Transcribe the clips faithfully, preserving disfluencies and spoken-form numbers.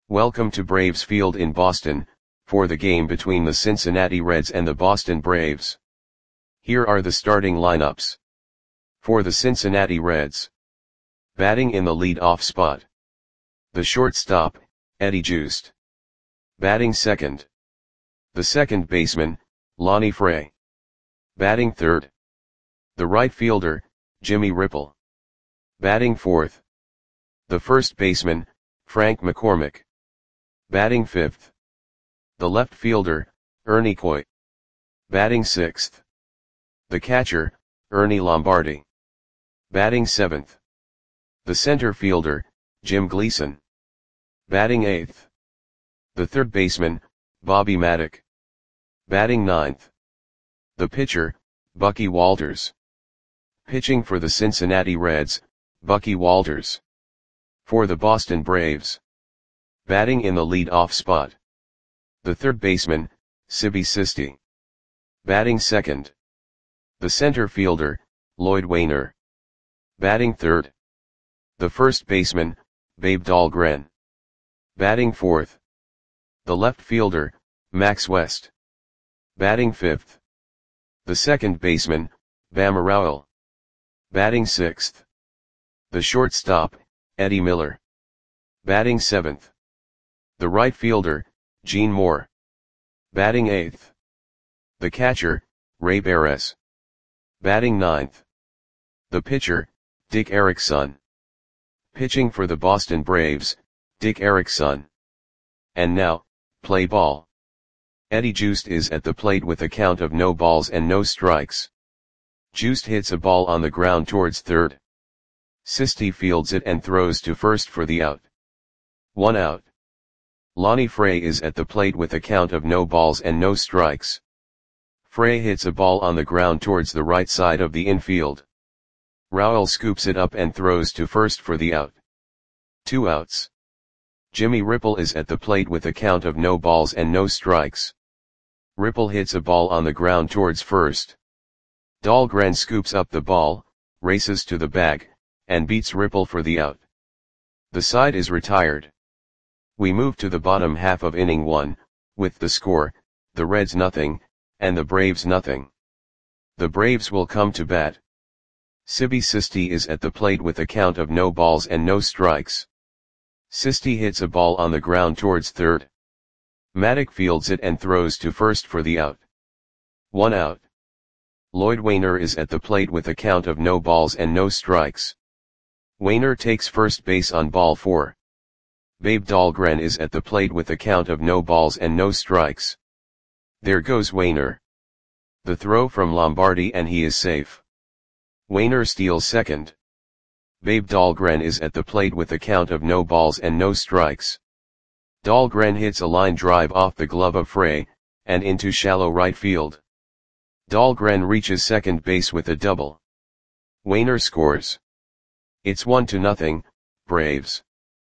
Welcome to Braves Field in Boston, for the game between the Cincinnati Reds and the Boston Braves. Here are the starting lineups. For the Cincinnati Reds. Batting in the lead-off spot. The shortstop, Eddie Joost. Batting second. The second baseman, Lonnie Fray. Batting third. The right fielder, Jimmy Ripple. Batting fourth. The first baseman, Frank McCormick. Batting fifth. The left fielder, Ernie Coy. Batting sixth. The catcher, Ernie Lombardi. Batting seventh. The center fielder, Jim Gleason. Batting eighth. The third baseman, Bobby Maddock. Batting ninth. The pitcher, Bucky Walters. Pitching for the Cincinnati Reds, Bucky Walters. For the Boston Braves. Batting in the lead-off spot. The third baseman, Sibby Sisti. Batting second. The center fielder, Lloyd Wainer. Batting third. The first baseman, Babe Dahlgren. Batting fourth. The left fielder, Max West. Batting fifth. The second baseman, Bama Rowell. Batting sixth. The shortstop, Eddie Miller. Batting seventh. The right fielder, Gene Moore. Batting eighth. The catcher, Ray Beres. Batting ninth. The pitcher, Dick Erickson. Pitching for the Boston Braves, Dick Erickson. And now, play ball. Eddie Joost is at the plate with a count of no balls and no strikes. Joost hits a ball on the ground towards third. Sisti fields it and throws to first for the out. One out. Lonnie Fray is at the plate with a count of no balls and no strikes. Fray hits a ball on the ground towards the right side of the infield. Rowell scoops it up and throws to first for the out. Two outs. Jimmy Ripple is at the plate with a count of no balls and no strikes. Ripple hits a ball on the ground towards first. Dahlgren scoops up the ball, races to the bag, and beats Ripple for the out. The side is retired. We move to the bottom half of inning one, with the score, the Reds nothing, and the Braves nothing. The Braves will come to bat. Sibby Sisti is at the plate with a count of no balls and no strikes. Sisti hits a ball on the ground towards third. Maddock fields it and throws to first for the out. One out. Lloyd Wainer is at the plate with a count of no balls and no strikes. Wainer takes first base on ball four. Babe Dahlgren is at the plate with a count of no balls and no strikes. There goes Wainer. The throw from Lombardi and he is safe. Wainer steals second. Babe Dahlgren is at the plate with a count of no balls and no strikes. Dahlgren hits a line drive off the glove of Fray, and into shallow right field. Dahlgren reaches second base with a double. Wainer scores. It's one to nothing, Braves.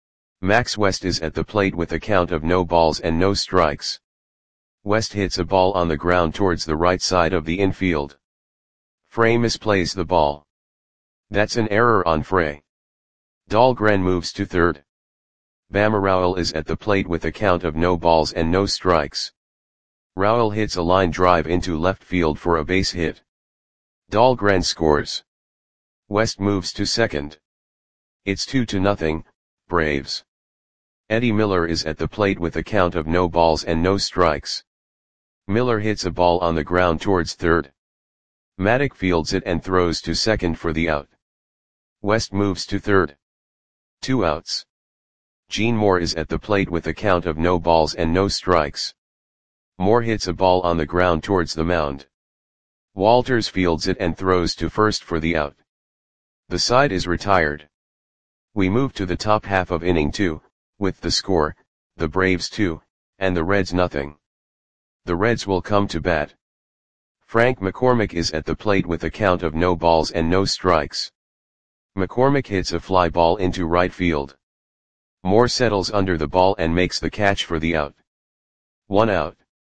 Max West is at the plate with a count of no balls and no strikes. West hits a ball on the ground towards the right side of the infield. Fray misplays the ball. That's an error on Fray. Dahlgren moves to third. Bama Rowell is at the plate with a count of no balls and no strikes. Rowell hits a line drive into left field for a base hit. Dahlgren scores. West moves to second. It's two to nothing, Braves. Eddie Miller is at the plate with a count of no balls and no strikes. Miller hits a ball on the ground towards third. Maddock fields it and throws to second for the out. West moves to third. Two outs. Gene Moore is at the plate with a count of no balls and no strikes. Moore hits a ball on the ground towards the mound. Walters fields it and throws to first for the out. The side is retired. We move to the top half of inning two, with the score, the Braves two, and the Reds nothing. The Reds will come to bat. Frank McCormick is at the plate with a count of no balls and no strikes. McCormick hits a fly ball into right field. Moore settles under the ball and makes the catch for the out. One out.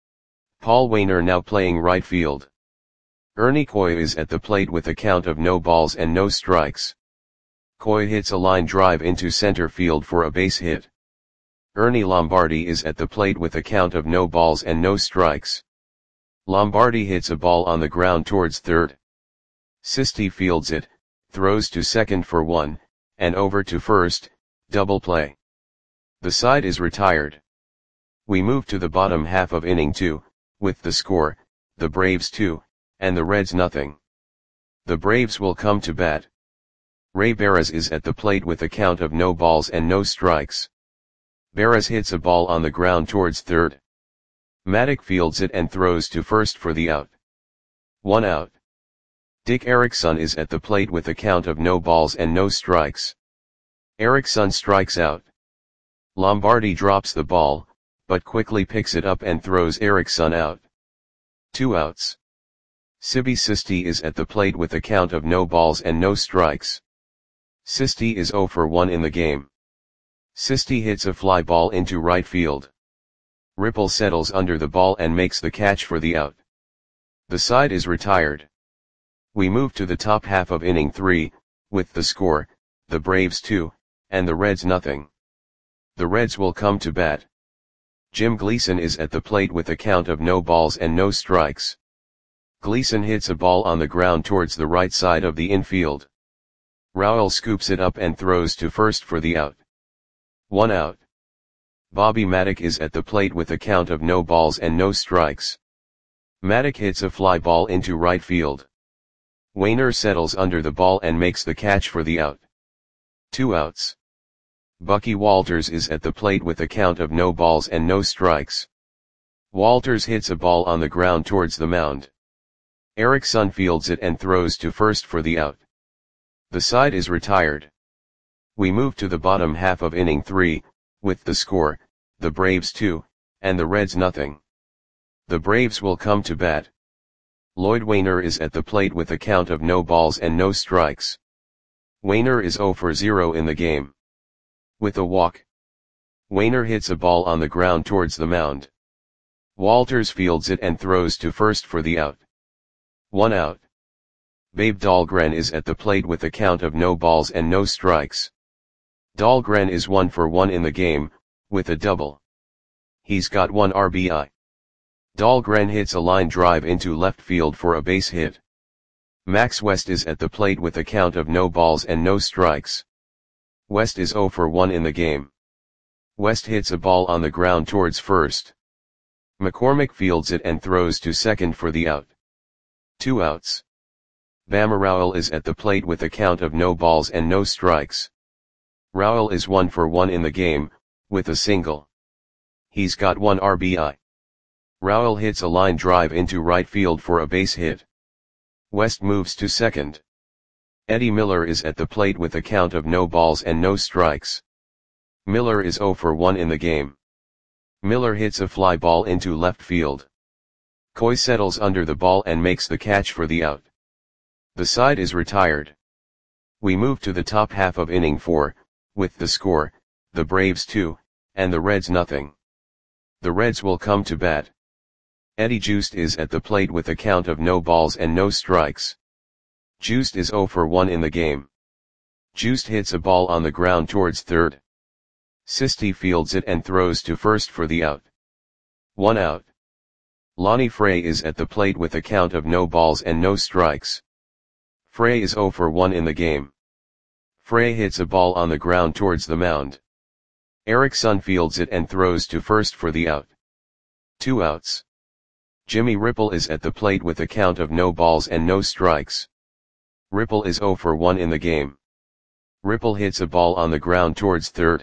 Paul Wainer now playing right field. Ernie Coy is at the plate with a count of no balls and no strikes. Coy hits a line drive into center field for a base hit. Ernie Lombardi is at the plate with a count of no balls and no strikes. Lombardi hits a ball on the ground towards third. Sisti fields it, throws to second for one, and over to first, double play. The side is retired. We move to the bottom half of inning two, with the score, the Braves two, and the Reds nothing. The Braves will come to bat. Ray Barras is at the plate with a count of no balls and no strikes. Barras hits a ball on the ground towards third. Maddock fields it and throws to first for the out. One out. Dick Erickson is at the plate with a count of no balls and no strikes. Erickson strikes out. Lombardi drops the ball, but quickly picks it up and throws Erickson out. Two outs. Sibi Sisti is at the plate with a count of no balls and no strikes. Sisti is zero for one in the game. Sisti hits a fly ball into right field. Ripple settles under the ball and makes the catch for the out. The side is retired. We move to the top half of inning three, with the score, the Braves two, and the Reds nothing. The Reds will come to bat. Jim Gleason is at the plate with a count of no balls and no strikes. Gleason hits a ball on the ground towards the right side of the infield. Rowell scoops it up and throws to first for the out. One out. Bobby Maddock is at the plate with a count of no balls and no strikes. Maddock hits a fly ball into right field. Wainer settles under the ball and makes the catch for the out. Two outs. Bucky Walters is at the plate with a count of no balls and no strikes. Walters hits a ball on the ground towards the mound. Erickson fields it and throws to first for the out. The side is retired. We move to the bottom half of inning three, with the score, the Braves two, and the Reds nothing. The Braves will come to bat. Lloyd Wainer is at the plate with a count of no balls and no strikes. Wainer is zero for zero in the game. With a walk. Wainer hits a ball on the ground towards the mound. Walters fields it and throws to first for the out. One out. Babe Dahlgren is at the plate with a count of no balls and no strikes. Dahlgren is one for one in the game, with a double. He's got one R B I. Dahlgren hits a line drive into left field for a base hit. Max West is at the plate with a count of no balls and no strikes. West is zero for one in the game. West hits a ball on the ground towards first. McCormick fields it and throws to second for the out. Two outs. Bama Rowell is at the plate with a count of no balls and no strikes. Rowell is one for one in the game, with a single. He's got one R B I. Rowell hits a line drive into right field for a base hit. West moves to second. Eddie Miller is at the plate with a count of no balls and no strikes. Miller is zero for one in the game. Miller hits a fly ball into left field. Coy settles under the ball and makes the catch for the out. The side is retired. We move to the top half of inning four, with the score, the Braves two, and the Reds nothing. The Reds will come to bat. Eddie Joost is at the plate with a count of no balls and no strikes. Joost is zero for one in the game. Joost hits a ball on the ground towards third. Sisti fields it and throws to first for the out. One out. Lonnie Frey is at the plate with a count of no balls and no strikes. Frey is zero for one in the game. Frey hits a ball on the ground towards the mound. Erickson fields it and throws to first for the out. Two outs. Jimmy Ripple is at the plate with a count of no balls and no strikes. Ripple is zero for one in the game. Ripple hits a ball on the ground towards third.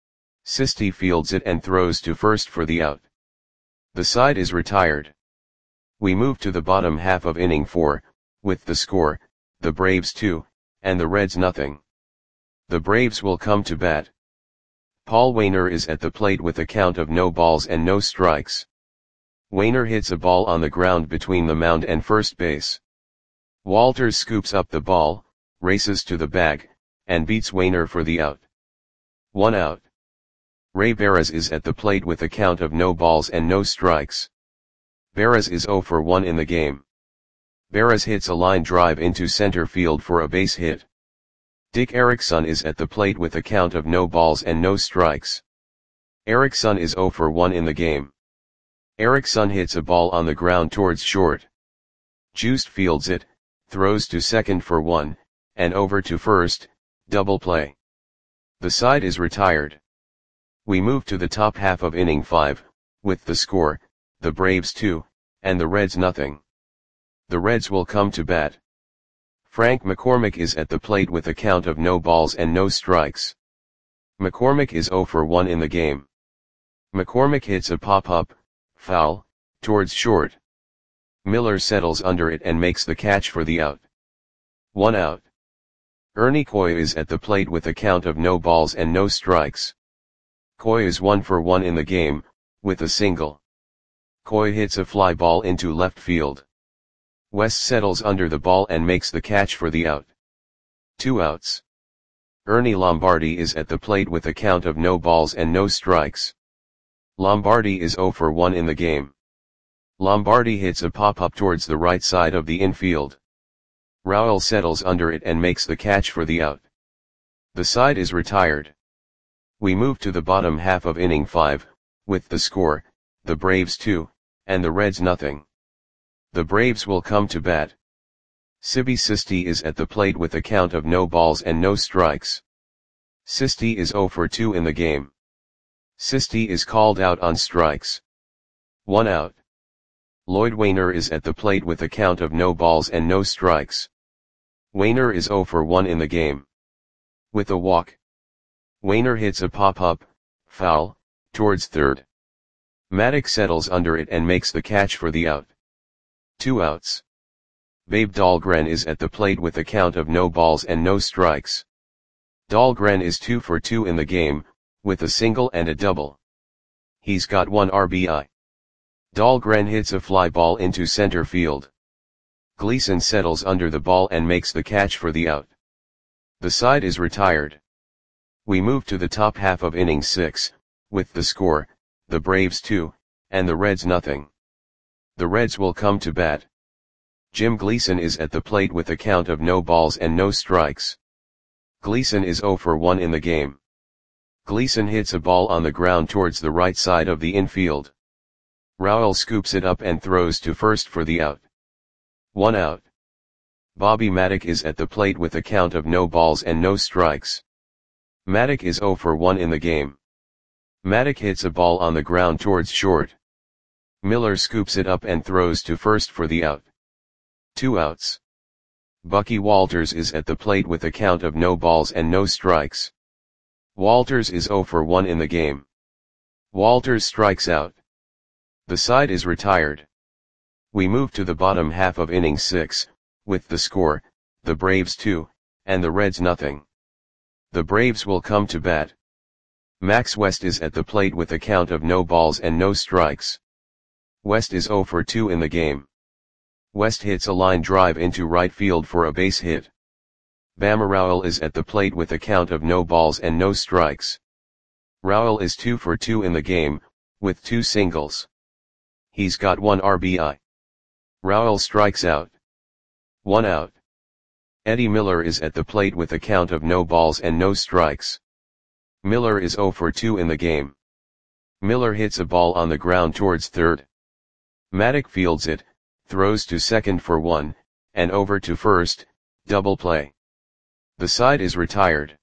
Sisti fields it and throws to first for the out. The side is retired. We move to the bottom half of inning four, with the score, the Braves two, and the Reds nothing. The Braves will come to bat. Paul Wainer is at the plate with a count of no balls and no strikes. Wainer hits a ball on the ground between the mound and first base. Walters scoops up the ball, races to the bag, and beats Wainer for the out. One out. Ray Barras is at the plate with a count of no balls and no strikes. Barras is zero for one in the game. Barras hits a line drive into center field for a base hit. Dick Erickson is at the plate with a count of no balls and no strikes. Eriksson is zero for one in the game. Eriksson hits a ball on the ground towards short. Joost fields it, throws to second for one, and over to first, double play. The side is retired. We move to the top half of inning five, with the score, the Braves two, and the Reds nothing. The Reds will come to bat. Frank McCormick is at the plate with a count of no balls and no strikes. McCormick is zero for one in the game. McCormick hits a pop-up, foul, towards short. Miller settles under it and makes the catch for the out. One out. Ernie Coy is at the plate with a count of no balls and no strikes. Coy is one for one in the game, with a single. Coy hits a fly ball into left field. West settles under the ball and makes the catch for the out. Two outs. Ernie Lombardi is at the plate with a count of no balls and no strikes. Lombardi is zero for one in the game. Lombardi hits a pop-up towards the right side of the infield. Rowell settles under it and makes the catch for the out. The side is retired. We move to the bottom half of inning five, with the score, the Braves two, and the Reds nothing. The Braves will come to bat. Sibi Sisti is at the plate with a count of no balls and no strikes. Sisti is zero for two in the game. Sisti is called out on strikes. One out. Lloyd Wainer is at the plate with a count of no balls and no strikes. Wainer is zero for one in the game. With a walk. Wainer hits a pop-up, foul, towards third. Maddox settles under it and makes the catch for the out. Two outs. Babe Dahlgren is at the plate with a count of no balls and no strikes. Dahlgren is two for two in the game, with a single and a double. He's got one R B I. Dahlgren hits a fly ball into center field. Gleason settles under the ball and makes the catch for the out. The side is retired. We move to the top half of inning six, with the score, the Braves two, and the Reds nothing. The Reds will come to bat. Jim Gleason is at the plate with a count of no balls and no strikes. Gleason is zero for one in the game. Gleason hits a ball on the ground towards the right side of the infield. Rowell scoops it up and throws to first for the out. One out. Bobby Maddock is at the plate with a count of no balls and no strikes. Maddock is zero for one in the game. Maddock hits a ball on the ground towards short. Miller scoops it up and throws to first for the out. Two outs. Bucky Walters is at the plate with a count of no balls and no strikes. Walters is zero for one in the game. Walters strikes out. The side is retired. We move to the bottom half of inning six, with the score, the Braves two, and the Reds nothing. The Braves will come to bat. Max West is at the plate with a count of no balls and no strikes. West is zero for two in the game. West hits a line drive into right field for a base hit. Bama Rowell is at the plate with a count of no balls and no strikes. Rowell is two for two in the game, with two singles. He's got one R B I. Rowell strikes out. One out. Eddie Miller is at the plate with a count of no balls and no strikes. Miller is zero for two in the game. Miller hits a ball on the ground towards third. Maddock fields it, throws to second for one, and over to first, double play. The side is retired.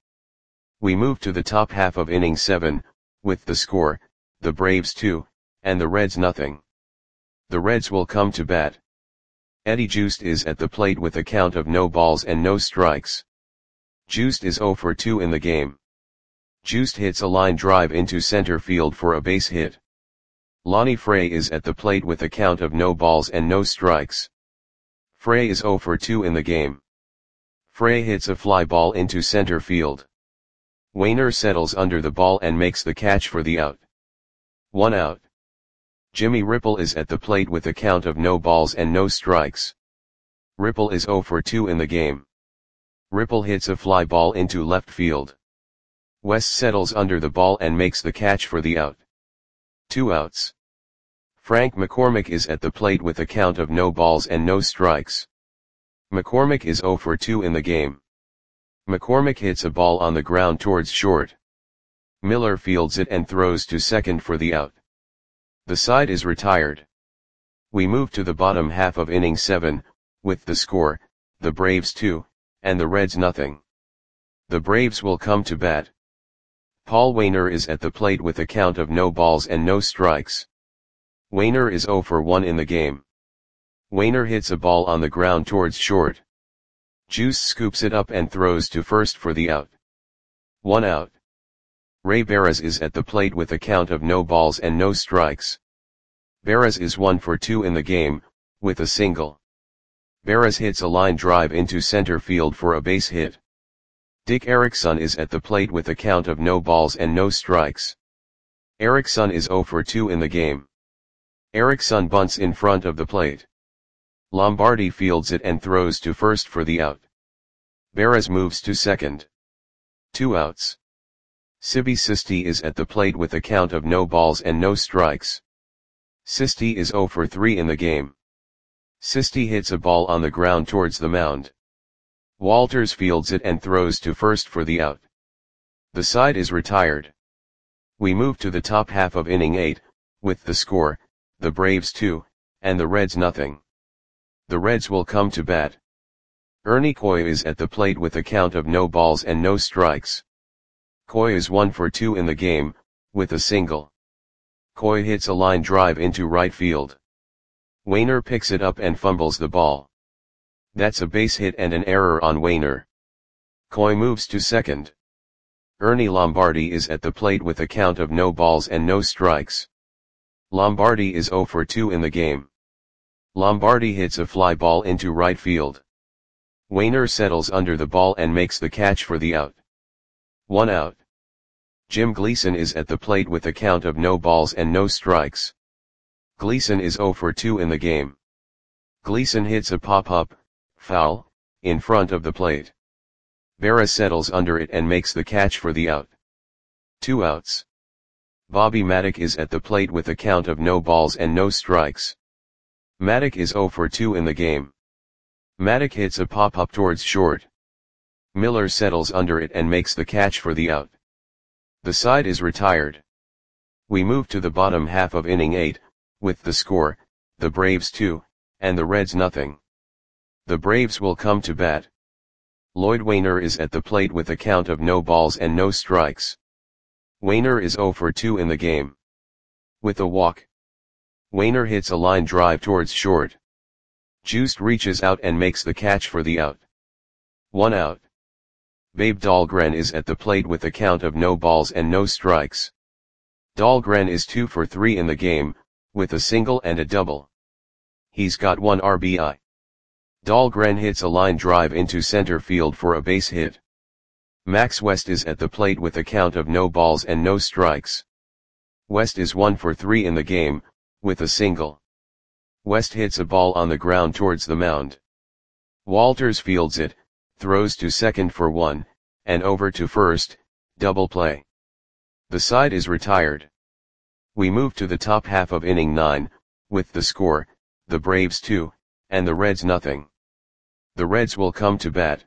We move to the top half of inning seven, with the score, the Braves two, and the Reds nothing. The Reds will come to bat. Eddie Joost is at the plate with a count of no balls and no strikes. Joost is zero for two in the game. Joost hits a line drive into center field for a base hit. Lonnie Frey is at the plate with a count of no balls and no strikes. Frey is zero for two in the game. Frey hits a fly ball into center field. Wainer settles under the ball and makes the catch for the out. One out. Jimmy Ripple is at the plate with a count of no balls and no strikes. Ripple is zero for two in the game. Ripple hits a fly ball into left field. West settles under the ball and makes the catch for the out. Two outs. Frank McCormick is at the plate with a count of no balls and no strikes. McCormick is zero for two in the game. McCormick hits a ball on the ground towards short. Miller fields it and throws to second for the out. The side is retired. We move to the bottom half of inning seven, with the score, the Braves two, and the Reds nothing. The Braves will come to bat. Paul Waner is at the plate with a count of no balls and no strikes. Waner is oh for one in the game. Waner hits a ball on the ground towards short. Juice scoops it up and throws to first for the out. One out. Ray Barras is at the plate with a count of no balls and no strikes. Barras is one for two in the game, with a single. Barras hits a line drive into center field for a base hit. Dick Erickson is at the plate with a count of no balls and no strikes. Erickson is oh for two in the game. Erickson bunts in front of the plate. Lombardi fields it and throws to first for the out. Barras moves to second. Two outs. Sibi Sisti is at the plate with a count of no balls and no strikes. Sisti is oh for three in the game. Sisti hits a ball on the ground towards the mound. Walters fields it and throws to first for the out. The side is retired. We move to the top half of inning eight, with the score, the Braves two, and the Reds nothing. The Reds will come to bat. Ernie Coy is at the plate with a count of no balls and no strikes. Coy is one for two in the game, with a single. Coy hits a line drive into right field. Waner picks it up and fumbles the ball. That's a base hit and an error on Waner. Coy moves to second. Ernie Lombardi is at the plate with a count of no balls and no strikes. Lombardi is oh for two in the game. Lombardi hits a fly ball into right field. Waner settles under the ball and makes the catch for the out. One out. Jim Gleason is at the plate with a count of no balls and no strikes. Gleason is oh for two in the game. Gleason hits a pop-up, foul, in front of the plate. Barras settles under it and makes the catch for the out. Two outs. Bobby Maddock is at the plate with a count of no balls and no strikes. Maddock is oh for two in the game. Maddock hits a pop-up towards short. Miller settles under it and makes the catch for the out. The side is retired. We move to the bottom half of inning eight, with the score, the Braves two, and the Reds nothing. The Braves will come to bat. Lloyd Waner is at the plate with a count of no balls and no strikes. Waner is oh for two in the game. With a walk. Waner hits a line drive towards short. Juiced reaches out and makes the catch for the out. One out. Babe Dahlgren is at the plate with a count of no balls and no strikes. Dahlgren is two for three in the game, with a single and a double. He's got one R B I. Dahlgren hits a line drive into center field for a base hit. Max West is at the plate with a count of no balls and no strikes. West is one for three in the game, with a single. West hits a ball on the ground towards the mound. Walters fields it, throws to second for one, and over to first, double play. The side is retired. We move to the top half of inning nine, with the score, the Braves two, and the Reds nothing. The Reds will come to bat.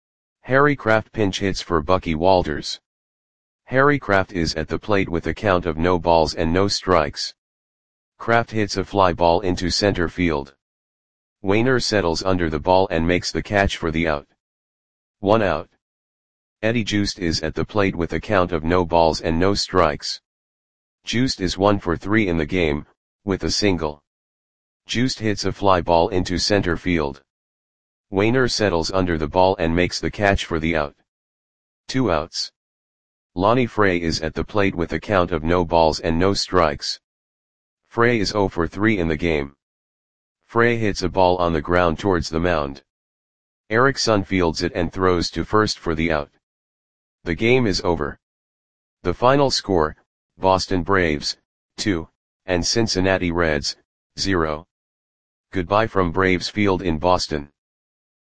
Harry Kraft pinch hits for Bucky Walters. Harry Kraft is at the plate with a count of no balls and no strikes. Kraft hits a fly ball into center field. Waner settles under the ball and makes the catch for the out. One out. Eddie Juiced is at the plate with a count of no balls and no strikes. Juiced is one for three in the game, with a single. Juiced hits a fly ball into center field. Waner settles under the ball and makes the catch for the out. Two outs. Lonnie Frey is at the plate with a count of no balls and no strikes. Frey is oh for three in the game. Frey hits a ball on the ground towards the mound. Erickson fields it and throws to first for the out. The game is over. The final score, Boston Braves, two, and Cincinnati Reds, zero. Goodbye from Braves Field in Boston.